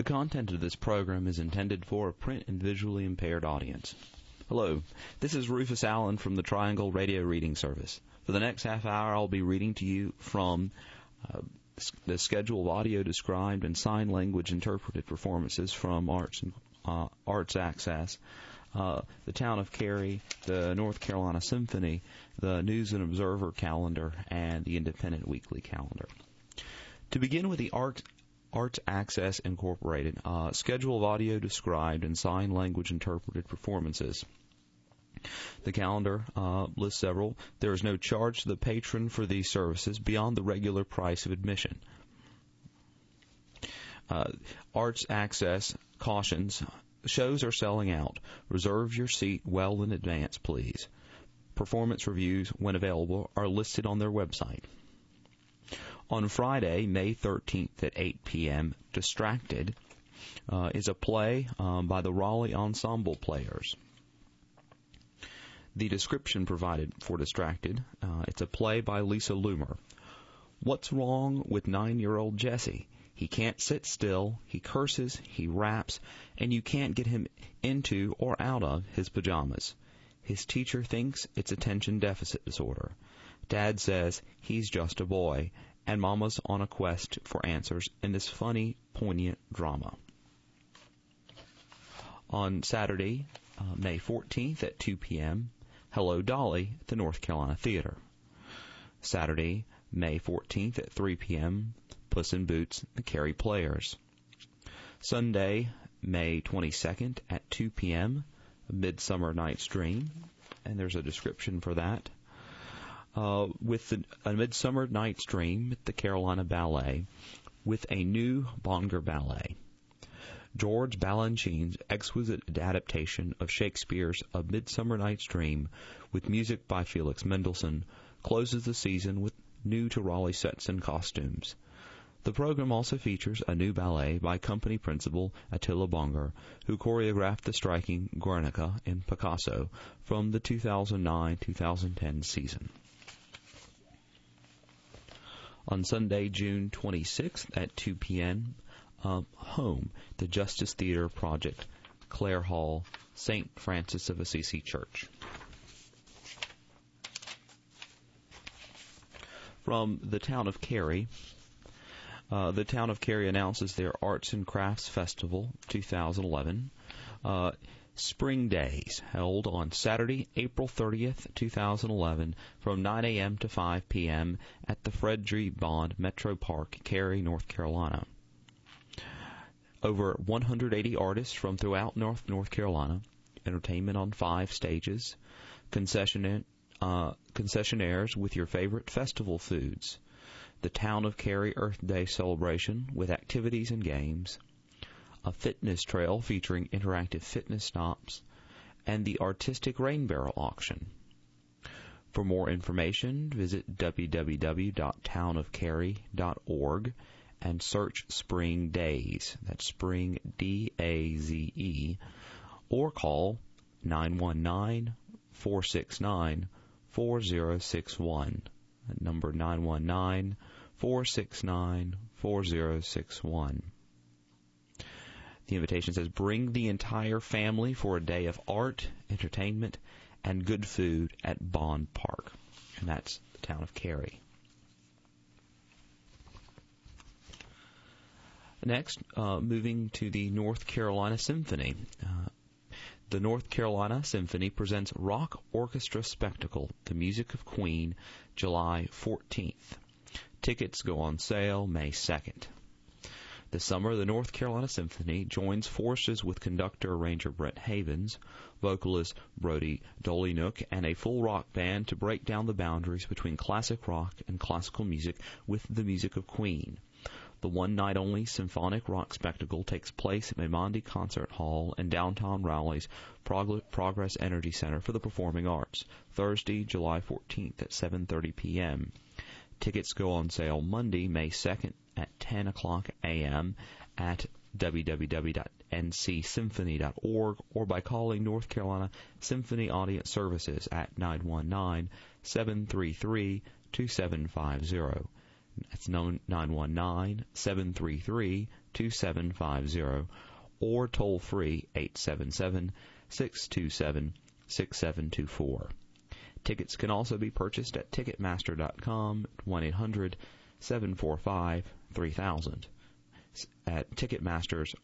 content of this program is intended for a print and visually impaired audience. Hello, this is Rufus Allen from the Triangle Radio Reading Service. For the next half hour, I'll be reading to you from the schedule of audio described and sign language interpreted performances from Arts Access, the Town of Cary, the North Carolina Symphony, the News and Observer calendar, and the Independent Weekly calendar. To begin with the Arts Access Incorporated schedule of audio described and sign language interpreted performances. The calendar lists several. There is no charge to the patron for these services beyond the regular price of admission. Arts Access cautions, shows are selling out. Reserve your seat well in advance, please. Performance reviews, when available, are listed on their website. On Friday, May 13th at 8 p.m., Distracted is a play by the Raleigh Ensemble Players. The description provided for Distracted, it's a play by Lisa Loomer. What's wrong with 9-year-old Jesse? He can't sit still, he curses, he raps, and you can't get him into or out of his pajamas. His teacher thinks it's attention deficit disorder. Dad says he's just a boy, and Mama's on a quest for answers in this funny, poignant drama. On Saturday, May 14th at 2 p.m., Hello, Dolly at the North Carolina Theater. Saturday, May 14th at 3 p.m., Puss in Boots, the Cary Players. Sunday, May 22nd at 2 p.m., Midsummer Night's Dream, and there's a description for that. With A Midsummer Night's Dream at the Carolina Ballet with a new Bonger Ballet. George Balanchine's exquisite adaptation of Shakespeare's A Midsummer Night's Dream with music by Felix Mendelssohn closes the season with new to Raleigh sets and costumes. The program also features a new ballet by company principal Attila Bonger, who choreographed the striking Guernica in Picasso from the 2009-2010 season. On Sunday, June 26th at 2 p.m., Home, the Justice Theater Project, Clare Hall, St. Francis of Assisi Church. From the Town of Cary, the Town of Cary announces their Arts and Crafts Festival 2011. Spring Days, held on Saturday, April 30th, 2011, from 9 a.m. to 5 p.m. at the Fred G. Bond Metro Park, Cary, North Carolina. Over 180 artists from throughout North Carolina, entertainment on 5 stages, concessionaires with your favorite festival foods, the Town of Cary Earth Day celebration with activities and games, a fitness trail featuring interactive fitness stops, and the artistic rain barrel auction. For more information, visit www.townofcary.org and search Spring Days, that's Spring D-A-Z-E, or call 919-469-4061, number 919-469-4061. The invitation says, bring the entire family for a day of art, entertainment, and good food at Bond Park. And that's the Town of Cary. Next, moving to the North Carolina Symphony. The North Carolina Symphony presents Rock Orchestra Spectacle, The Music of Queen, July 14th. Tickets go on sale May 2nd. This summer, the North Carolina Symphony joins forces with conductor-arranger Brent Havens, vocalist Brody Dolinook, and a full rock band to break down the boundaries between classic rock and classical music with The Music of Queen. The one-night-only symphonic rock spectacle takes place at Maimandi Concert Hall in downtown Raleigh's Progress Energy Center for the Performing Arts, Thursday, July 14th at 7:30 p.m. Tickets go on sale Monday, May 2nd at 10 o'clock a.m. at www.ncsymphony.org or by calling North Carolina Symphony Audience Services at 919-733-2750. That's 919-733-2750. 2750 or toll-free 877-627-6724. Tickets can also be purchased at Ticketmaster.com, 1-800-745-3000. At Ticketmaster's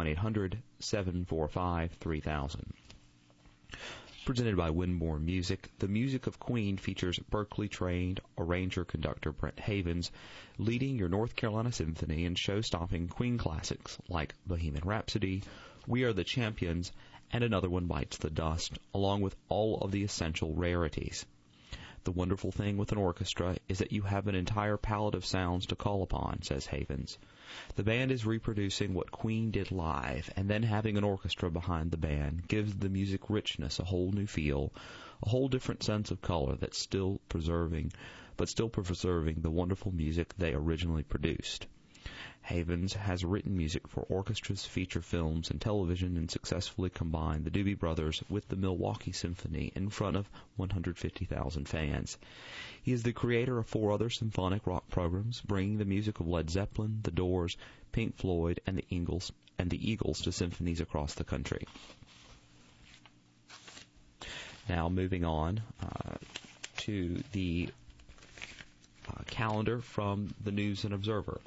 1-800-745-3000. Presented by Winmore Music, the music of Queen features Berkeley-trained arranger-conductor Brent Havens leading your North Carolina Symphony in show-stopping Queen classics like Bohemian Rhapsody, We Are the Champions, and Another One Bites the Dust, along with all of the essential rarities. The wonderful thing with an orchestra is that you have an entire palette of sounds to call upon, says Havens. The band is reproducing what Queen did live, and then having an orchestra behind the band gives the music richness, a whole new feel, a whole different sense of color that's still preserving the wonderful music they originally produced. Havens has written music for orchestras, feature films, and television, and successfully combined the Doobie Brothers with the Milwaukee Symphony in front of 150,000 fans. He is the creator of 4 other symphonic rock programs, bringing the music of Led Zeppelin, The Doors, Pink Floyd, and the Eagles to symphonies across the country. Now, moving on to the calendar from the News and Observer.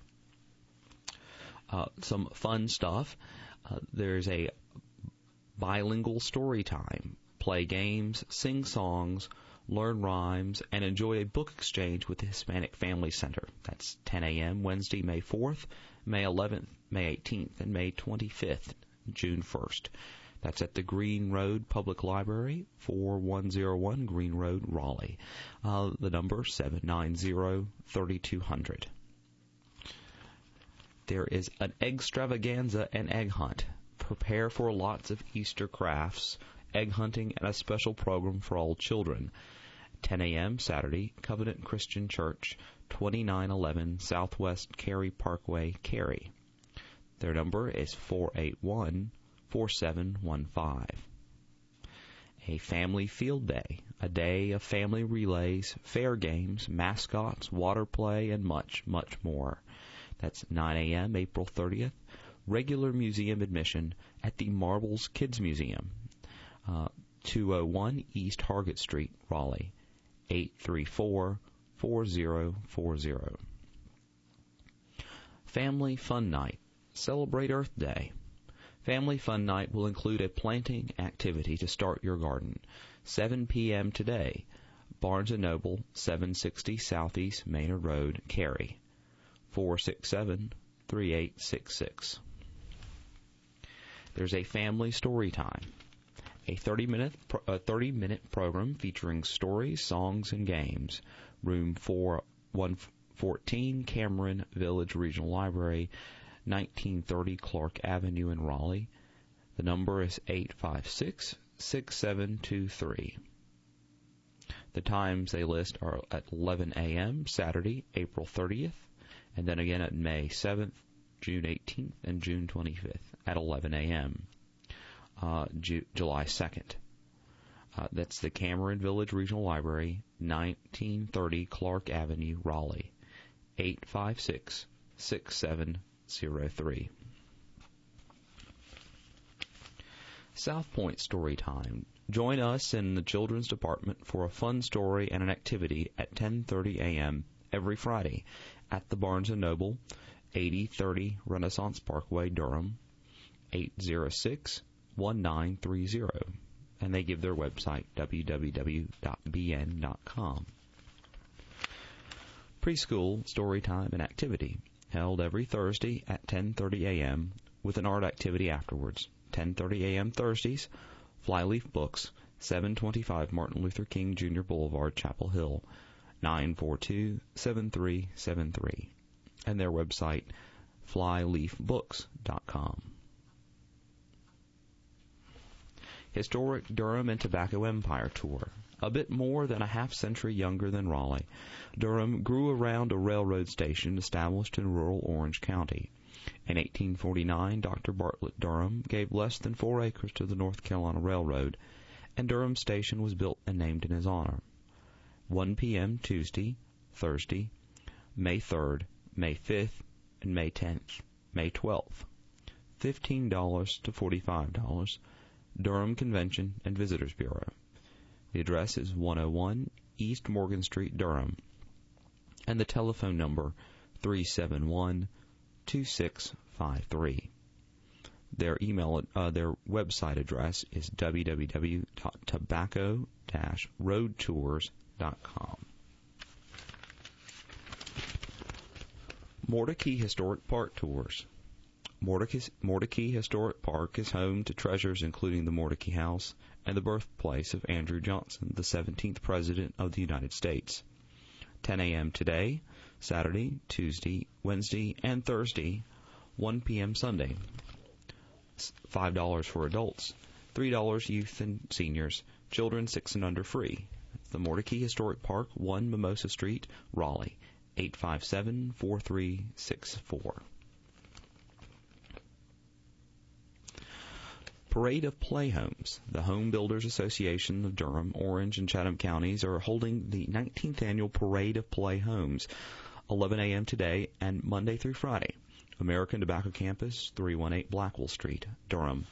Some fun stuff. There's a bilingual story time. Play games, sing songs, learn rhymes, and enjoy a book exchange with the Hispanic Family Center. That's 10 a.m. Wednesday, May 4th, May 11th, May 18th, and May 25th, June 1st. That's at the Green Road Public Library, 4101 Green Road, Raleigh. The number 790-3200. There is an Eggstravaganza and egg hunt. Prepare for lots of Easter crafts, egg hunting, and a special program for all children. 10 a.m. Saturday, Covenant Christian Church, 2911 Southwest Cary Parkway, Cary. Their number is 481-4715. A family field day, a day of family relays, fair games, mascots, water play, and much, much more. That's 9 a.m. April 30th. Regular museum admission at the Marbles Kids Museum, 201 East Hargett Street, Raleigh, 834-4040. Family Fun Night. Celebrate Earth Day. Family Fun Night will include a planting activity to start your garden. 7 p.m. today. Barnes & Noble, 760 Southeast Maynard Road, Cary. 467-3866. There's a family story time, a 30-minute program featuring stories, songs, and games. Room 114, Cameron Village Regional Library, 1930 Clark Avenue in Raleigh. The number is 856-6723. The times they list are at 11 a.m. Saturday, April 30th, and then again at May 7th, June 18th, and June 25th at 11 a.m. July 2nd. That's the Cameron Village Regional Library, 1930 Clark Avenue, Raleigh, 856-6703. South Point Story Time. Join us in the Children's Department for a fun story and an activity at 10:30 a.m. every Friday at the Barnes & Noble, 8030 Renaissance Parkway, Durham, 806-1930. And they give their website, www.bn.com. Preschool story time and activity, held every Thursday at 10:30 a.m. with an art activity afterwards. 10:30 a.m. Thursdays, Flyleaf Books, 725 Martin Luther King Jr. Boulevard, Chapel Hill, 942-7373, and their website, flyleafbooks.com. Historic Durham and Tobacco Empire Tour. A bit more than a half-century younger than Raleigh, Durham grew around a railroad station established in rural Orange County. In 1849, Dr. Bartlett Durham gave less than 4 acres to the North Carolina Railroad, and Durham Station was built and named in his honor. 1 p.m. Tuesday, Thursday, May 3rd, May 5th, and May 10th. May 12th. $15 to $45. Durham Convention and Visitors Bureau. The address is 101 East Morgan Street, Durham. And the telephone number 371-2653. Their website address is www.tobacco-roadtours.com. Mordecai Historic Park Tours. Mordecai Historic Park is home to treasures including the Mordecai House and the birthplace of Andrew Johnson, the 17th President of the United States. 10 a.m. today, Saturday, Tuesday, Wednesday, and Thursday, 1 p.m. Sunday. $5 for adults, $3 youth and seniors, children 6 and under free. The Mordecai Historic Park, 1 Mimosa Street, Raleigh, 857-4364. Parade of Playhomes. The Home Builders Association of Durham, Orange, and Chatham counties are holding the 19th annual Parade of Playhomes, 11 a.m. today and Monday through Friday. American Tobacco Campus, 318 Blackwell Street, Durham,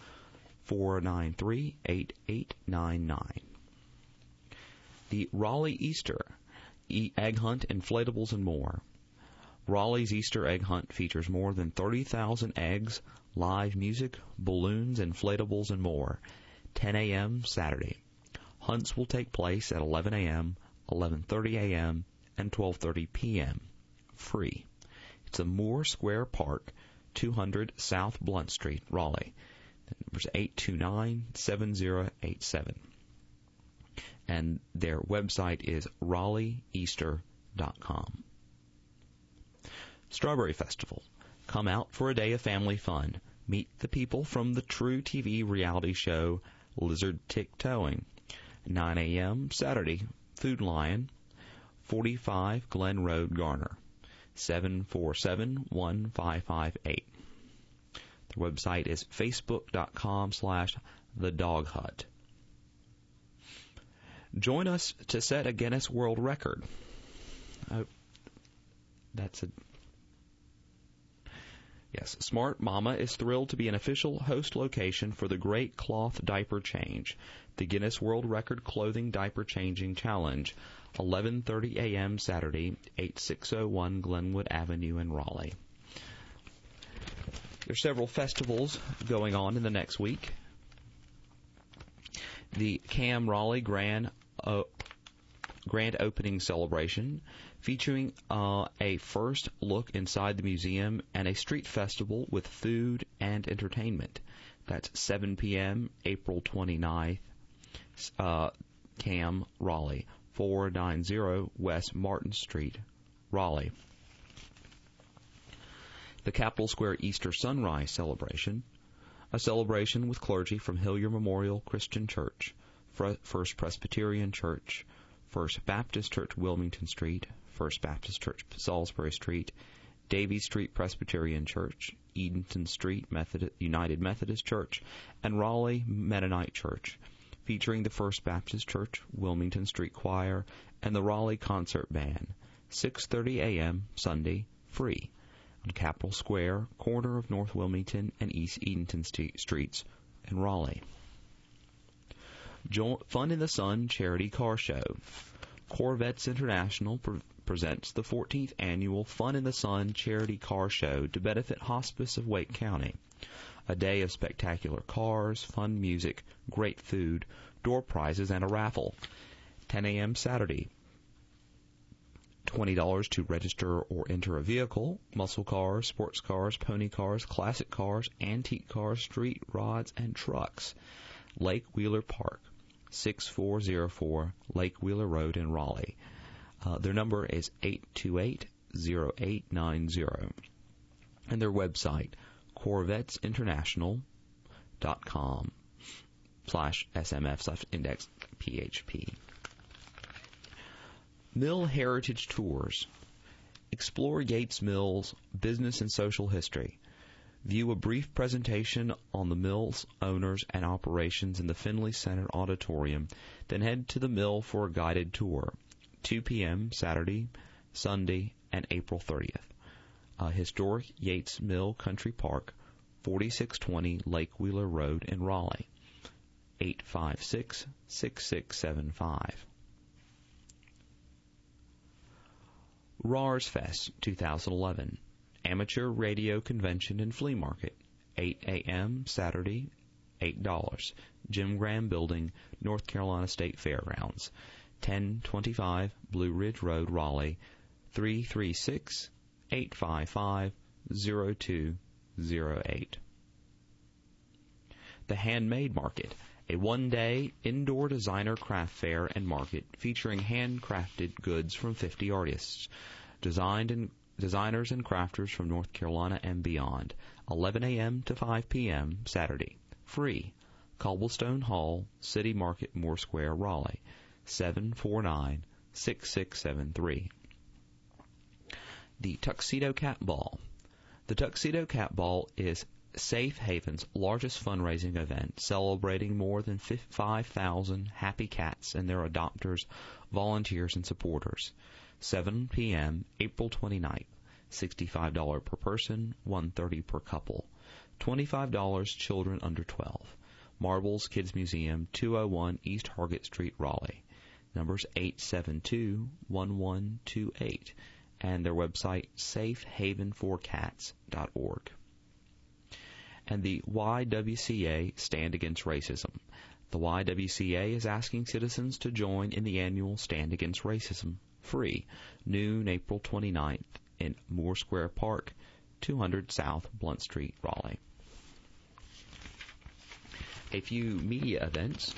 493-8899. The Raleigh Easter Egg Hunt, Inflatables, and more. Raleigh's Easter Egg Hunt features more than 30,000 eggs, live music, balloons, inflatables, and more. 10 a.m. Saturday. Hunts will take place at 11 a.m., 11:30 a.m., and 12:30 p.m. Free. It's at Moore Square Park, 200 South Blunt Street, Raleigh. The number's 829-7087. And their website is raleighEaster.com. Strawberry Festival. Come out for a day of family fun. Meet the people from the True TV reality show Lizard Tick-Toeing. 9 a.m. Saturday. Food Lion, 45 Glen Road, Garner. 747-1558. Their website is facebook.com/thedoghut. Join us to set a Guinness World Record. Yes, Smart Mama is thrilled to be an official host location for the Great Cloth Diaper Change, the Guinness World Record Clothing Diaper Changing Challenge, 11:30 a.m. Saturday, 8601 Glenwood Avenue in Raleigh. There's several festivals going on in the next week. The Cam Raleigh Grand Opening Celebration, featuring a first look inside the museum and a street festival with food and entertainment. That's 7 p.m., April 29th, Cam Raleigh, 490 West Martin Street, Raleigh. The Capitol Square Easter Sunrise Celebration, a celebration with clergy from Hillier Memorial Christian Church, First Presbyterian Church, First Baptist Church Wilmington Street, First Baptist Church Salisbury Street, Davie Street Presbyterian Church, Edenton Street United Methodist Church, and Raleigh Mennonite Church, featuring the First Baptist Church Wilmington Street Choir and the Raleigh Concert Band. 6:30 a.m. Sunday, free, on Capitol Square, corner of North Wilmington and East Edenton Streets in Raleigh. Fun in the Sun Charity Car Show. Corvettes International presents the 14th Annual Fun in the Sun Charity Car Show to benefit Hospice of Wake County. A day of spectacular cars, fun music, great food, door prizes, and a raffle. 10 a.m. Saturday. $20 to register or enter a vehicle, muscle cars, sports cars, pony cars, classic cars, antique cars, street rods, and trucks. Lake Wheeler Park, 6404 Lake Wheeler Road in Raleigh. Their number is 828-0890. And their website, corvettesinternational.com/smf/index-php. Mill Heritage Tours. Explore Yates Mill's business and social history. View a brief presentation on the mill's owners and operations in the Finley Center Auditorium, then head to the mill for a guided tour. 2 p.m. Saturday, Sunday, and April 30th. Historic Yates Mill Country Park, 4620 Lake Wheeler Road in Raleigh, 856-6675. RARS Fest 2011, Amateur Radio Convention and Flea Market, 8 a.m. Saturday, $8. Jim Graham Building, North Carolina State Fairgrounds, 1025 Blue Ridge Road, Raleigh, 336-855-0208. The Handmade Market, a one-day indoor designer craft fair and market featuring handcrafted goods from 50 artists, designers and crafters from North Carolina and beyond, 11 a.m. to 5 p.m. Saturday. Free. Cobblestone Hall, City Market, Moore Square, Raleigh, 749-6673. The Tuxedo Cat Ball. The Tuxedo Cat Ball is Safe Haven's largest fundraising event, celebrating more than 5,000 happy cats and their adopters, volunteers, and supporters. 7 p.m., April 29th. $65 per person, $130 per couple. $25 children under 12. Marbles Kids Museum, 201 East Hargett Street, Raleigh. Numbers 872-1128. And their website, safehavenforcats.org. And the YWCA Stand Against Racism. The YWCA is asking citizens to join in the annual Stand Against Racism, free, noon April 29th in Moore Square Park, 200 South Blunt Street, Raleigh. A few media events.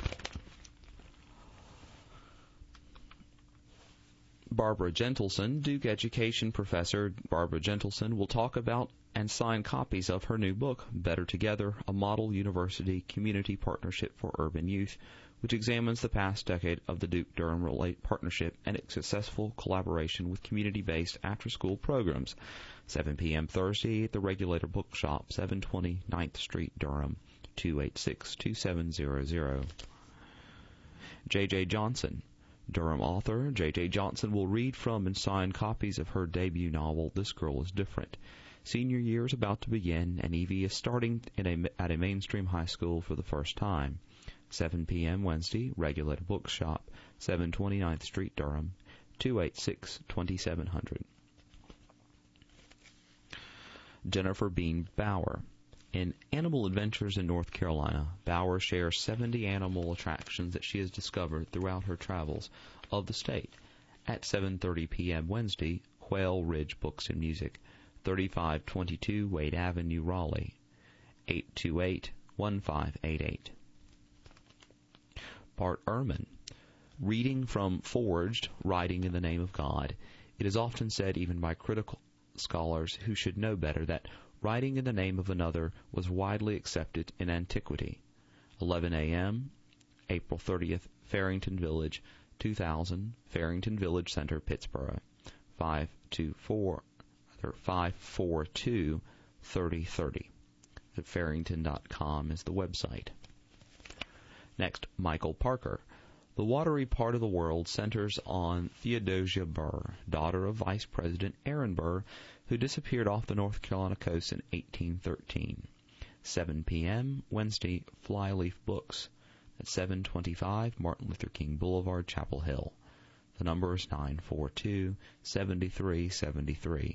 Barbara Gentleson, Duke Education professor Barbara Gentleson, will talk about and sign copies of her new book, Better Together, a Model University Community Partnership for Urban Youth, which examines the past decade of the Duke-Durham partnership and its successful collaboration with community-based after-school programs. 7 p.m. Thursday at the Regulator Bookshop, 720 9th Street, Durham, 286-2700. J.J. Johnson. Durham author J.J. Johnson will read from and sign copies of her debut novel, This Girl is Different. Senior year is about to begin, and Evie is starting at a mainstream high school for the first time. 7 p.m. Wednesday, Regulator Bookshop, 729th Street, Durham, 286-2700. Jennifer Bean Bauer. In Animal Adventures in North Carolina, Bauer shares 70 animal attractions that she has discovered throughout her travels of the state. At 7:30 p.m. Wednesday, Quail Ridge Books and Music, 3522 Wade Avenue, Raleigh, 828-1588. Bart Ehrman. Reading from Forged, Writing in the Name of God. It is often said, even by critical scholars who should know better, that writing in the name of another was widely accepted in antiquity. 11 a.m., April 30th, Farrington Village, 2000, Farrington Village Center, Pittsburgh, 542-3030. Farrington.com is the website. Next, Michael Parker. The watery part of the world centers on Theodosia Burr, daughter of Vice President Aaron Burr, who disappeared off the North Carolina coast in 1813. 7 p.m., Wednesday, Flyleaf Books at 725 Martin Luther King Boulevard, Chapel Hill. The number is 942-7373.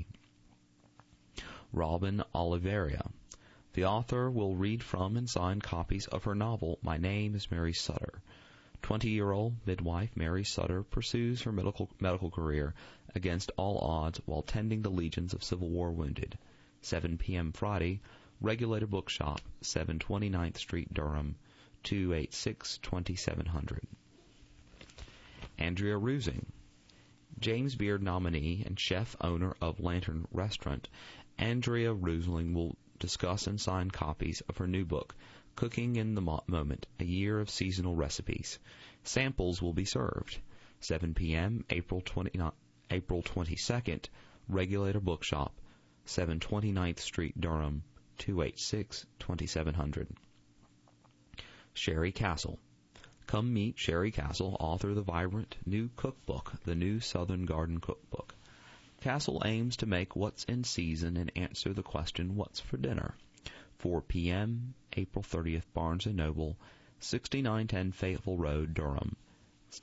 Robin Oliveira. The author will read from and sign copies of her novel, My Name is Mary Sutter. 20-year-old midwife Mary Sutter pursues her medical career against all odds while tending the legions of Civil War wounded. 7 p.m. Friday, Regulator Bookshop, 729th Street, Durham, 286-2700. Andrea Rusing. James Beard nominee and chef owner of Lantern Restaurant, Andrea Rusing will discuss and sign copies of her new book, Cooking in the Moment, a Year of Seasonal Recipes. Samples will be served. 7 p.m., April 22nd, Regulator Bookshop, 729th Street, Durham, 286-2700. Sherry Castle. Come meet Sherry Castle, author of the vibrant new cookbook, The New Southern Garden Cookbook. Castle aims to make what's in season and answer the question, what's for dinner? 4 p.m., April 30th, Barnes & Noble, 6910 Fayetteville Road, Durham. It's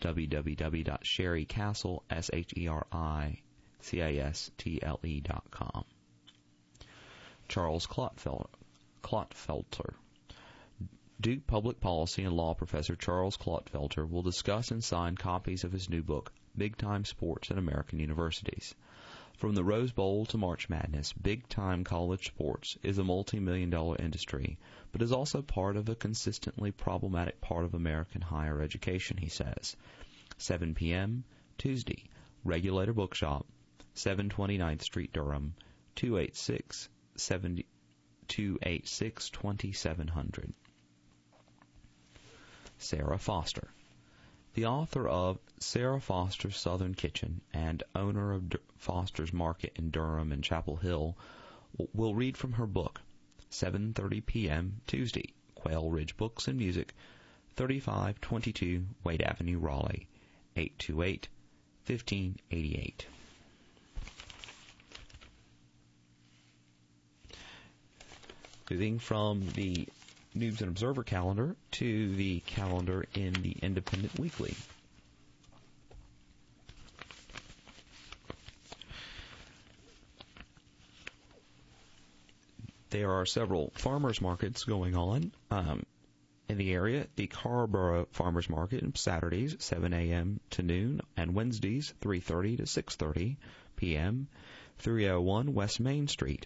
www.sherrycastle.com. Charles Clotfelter. Duke Public Policy and Law Professor Charles Clotfelter will discuss and sign copies of his new book, Big Time Sports at American Universities. From the Rose Bowl to March Madness, big-time college sports is a multi-million-dollar industry, but is also part of a consistently problematic part of American higher education, he says. 7 p.m., Tuesday, Regulator Bookshop, 729th Street, Durham, 286-2700. Sarah Foster. The author of Sarah Foster's Southern Kitchen and owner of Foster's Market in Durham and Chapel Hill will read from her book, 7:30 p.m. Tuesday, Quail Ridge Books and Music, 3522 Wade Avenue, Raleigh, 828-1588. Moving from the News and Observer calendar to the calendar in the Independent Weekly. There are several farmers markets going on in the area. The Carrboro Farmers Market Saturdays 7 a.m. to noon and Wednesdays 3:30 to 6:30 p.m. 301 West Main Street,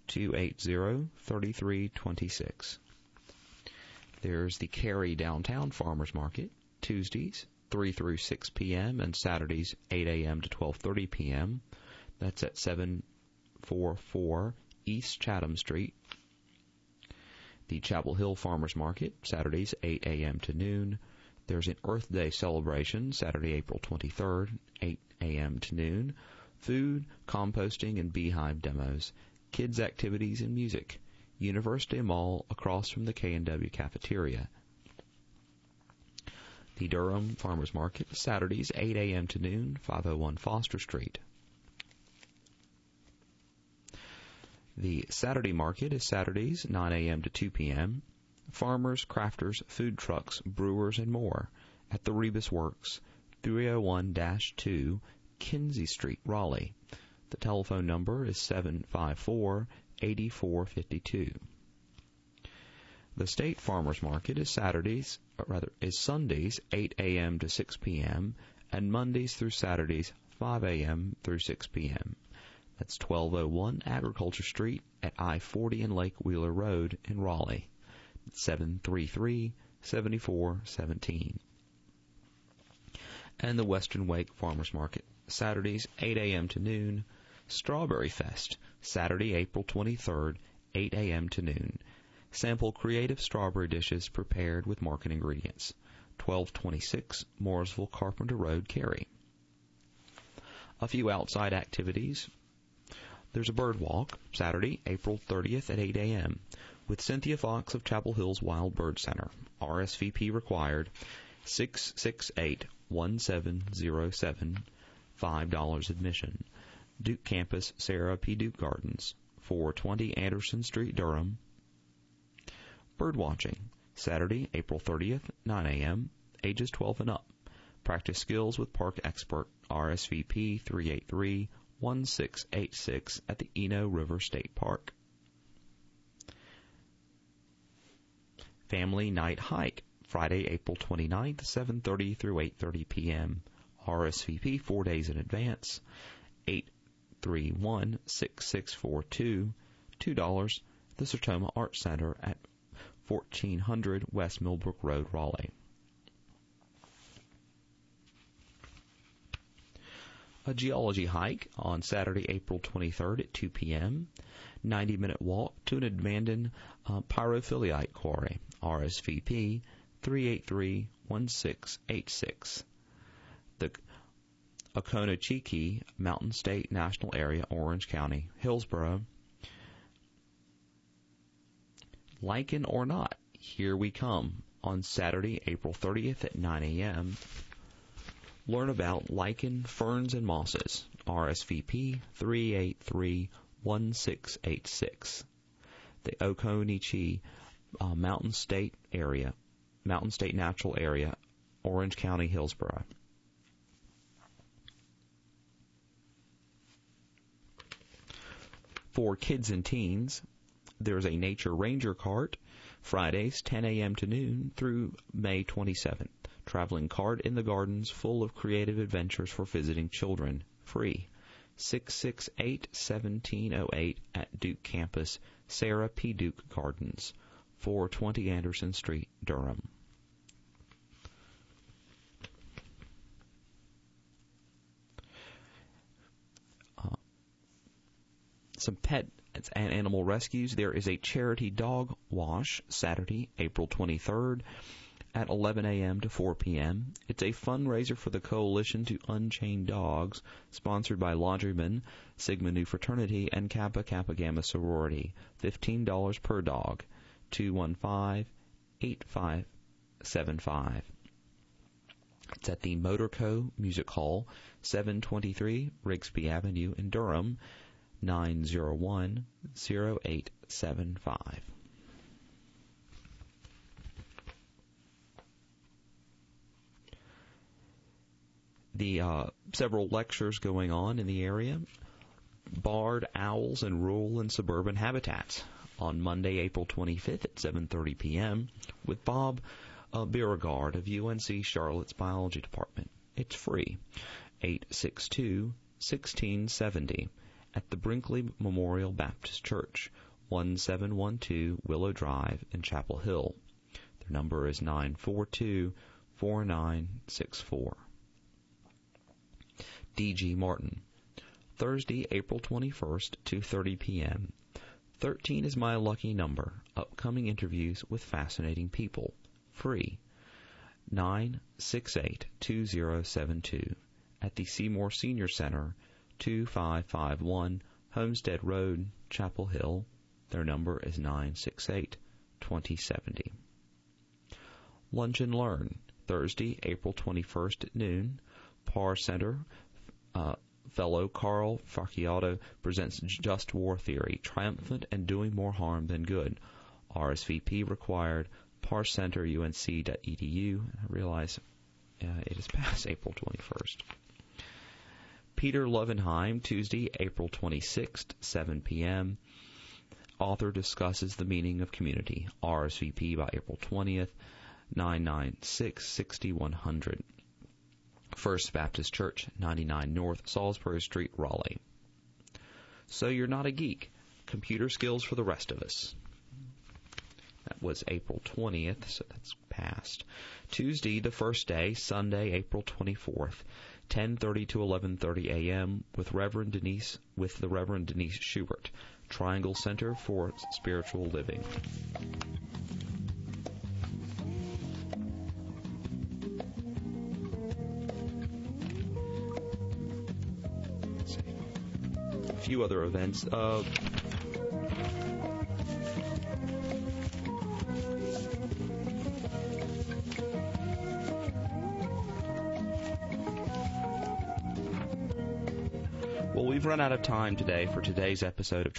280-3326. There's the Cary Downtown Farmers Market, Tuesdays, 3 through 6 p.m., and Saturdays, 8 a.m. to 12:30 p.m. That's at 744 East Chatham Street. The Chapel Hill Farmers Market, Saturdays, 8 a.m. to noon. There's an Earth Day celebration, Saturday, April 23rd, 8 a.m. to noon. Food, composting, and beehive demos. Kids' activities and music. University Mall across from the K&W cafeteria. The Durham Farmers Market, Saturdays, 8 a.m. to noon, 501 Foster Street. The Saturday Market is Saturdays, 9 a.m. to 2 p.m. Farmers, crafters, food trucks, brewers, and more at the Rebus Works, 301-2 Kinsey Street, Raleigh. The telephone number is 754-8452. The State Farmers Market is Sundays, 8 a.m. to 6 p.m., and Mondays through Saturdays, 5 a.m. through 6 p.m. That's 1201 Agriculture Street at I-40 and Lake Wheeler Road in Raleigh, 733-7417. And the Western Wake Farmers Market, Saturdays, 8 a.m. to noon. Strawberry Fest, Saturday, April 23rd, 8 a.m. to noon. Sample creative strawberry dishes prepared with market ingredients. 1226 Mooresville Carpenter Road, Cary. A few outside activities. There's a bird walk, Saturday, April 30th at 8 a.m. with Cynthia Fox of Chapel Hill's Wild Bird Center. RSVP required, 668-1707, $5 admission. Duke Campus, Sarah P. Duke Gardens, 420 Anderson Street, Durham. Bird watching, Saturday, April 30th, 9 a.m., ages 12 and up. Practice skills with park expert, RSVP 383-1686 at the Eno River State Park. Family Night Hike, Friday, April 29th, 7:30 through 8:30 p.m. RSVP 4 days in advance, 831-6642, $2, the Sertoma Arts Center at 1400 West Millbrook Road, Raleigh. A geology hike on Saturday, April 23rd at 2 p.m. 90-minute walk to an abandoned pyrophyllite quarry. RSVP 383-1686. The Okonochiki Mountain State National Area, Orange County, Hillsborough. Lichen or not, here we come on Saturday, April 30th at 9 a.m. Learn about lichen, ferns, and mosses. RSVP 383-1686. The Occoneechee Mountain State Natural Area, Orange County, Hillsborough. For kids and teens, there's a Nature Ranger cart, Fridays 10 a.m. to noon through May 27th. Traveling cart in the gardens full of creative adventures for visiting children. Free. 668-1708 at Duke Campus, Sarah P. Duke Gardens, 420 Anderson Street, Durham. Some pet and animal rescues. There is a charity dog wash Saturday, April 23rd at 11 a.m. to 4 p.m. It's a fundraiser for the Coalition to Unchain Dogs, sponsored by Laundryman, Sigma Nu Fraternity, and Kappa Kappa Gamma Sorority. $15 per dog. 215-8575. It's at the Motorco Music Hall, 723 Rigsby Avenue in Durham, 901-0875. The several lectures going on in the area. Barred owls in rural and suburban habitats on Monday, April 25th at 7:30 p.m. with Bob Beauregard of UNC Charlotte's Biology Department. It's free. 862-1670 at the Brinkley Memorial Baptist Church, 1712 Willow Drive in Chapel Hill. Their number is 942-4964. D.G. Martin. Thursday, April 21st, 2:30 p.m. 13 is my lucky number. Upcoming interviews with fascinating people. Free. 968-2072 at the Seymour Senior Center, 2551 Homestead Road, Chapel Hill. Their number is 968-2070. Lunch and Learn. Thursday, April 21st at noon. Parr Center. Fellow Carl Facciato presents Just War Theory, Triumphant and Doing More Harm Than Good. RSVP required. parccenterunc.edu. I realize it is past April 21st. Peter Lovenheim, Tuesday, April 26th, 7 p.m. Author discusses the meaning of community. RSVP by April 20th, 996-6100. First Baptist Church, 99 North Salisbury Street, Raleigh. So You're Not a Geek. Computer Skills for the Rest of Us. That was April 20th, so that's past. Tuesday, the first day, Sunday, April 24th, 10:30 to 11:30 a.m. with the Reverend Denise Schubert, Triangle Center for Spiritual Living. A few other events. Well, we've run out of time today for today's episode of